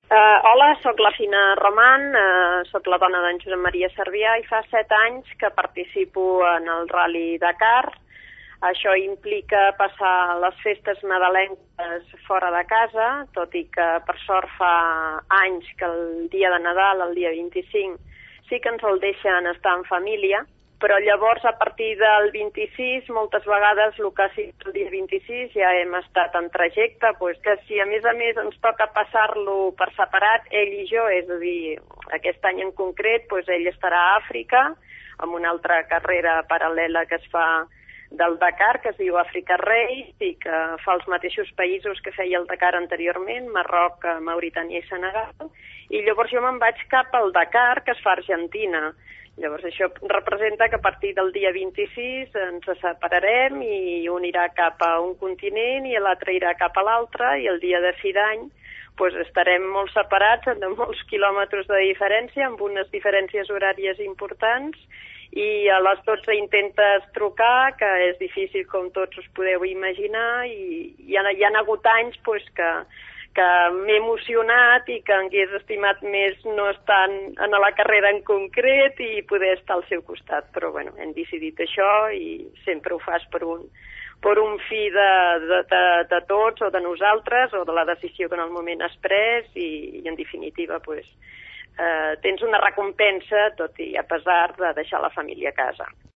Hola, sóc la Fina Roman, sóc la dona d'en Josep Maria Servià i fa 7 anys que participo en el Rally Dakar. Això implica passar les festes nadalenques fora de casa, tot i que per sort fa anys que el dia de Nadal, el dia 25, sí que ens el deixen estar en família, però llavors a partir del 26 moltes vegades el que ha sigut el dia 26 ja hem estat en trajecte, que si a més ens toca passar-lo per separat, ell i jo, és a dir, aquest any en concret ell estarà a Àfrica amb una altra carrera paral·lela que es fa del Dakar, que es diu Africa Race i que fa els mateixos països que feia el Dakar anteriorment, Marroc, Mauritània i Senegal, i llavors jo me'n vaig cap al Dakar, que es fa a Argentina. Llavors això representa que a partir del dia 26 ens separarem i un irà cap a un continent i l'altre irà cap a l'altre, i el dia de fi d'any estarem molt separats, de molts quilòmetres de diferència, amb unes diferències horàries importants, i a les 12 intentes trucar, que és difícil com tots us podeu imaginar, i hi ha hagut anys que m'he emocionat i que hagués estimat més no estar en la carrera en concret i poder estar al seu costat. Però bueno, hem decidit això i sempre ho fas per un fi de tots o de nosaltres o de la decisió que en el moment has pres i en definitiva tens una recompensa, tot i a pesar de deixar la família a casa.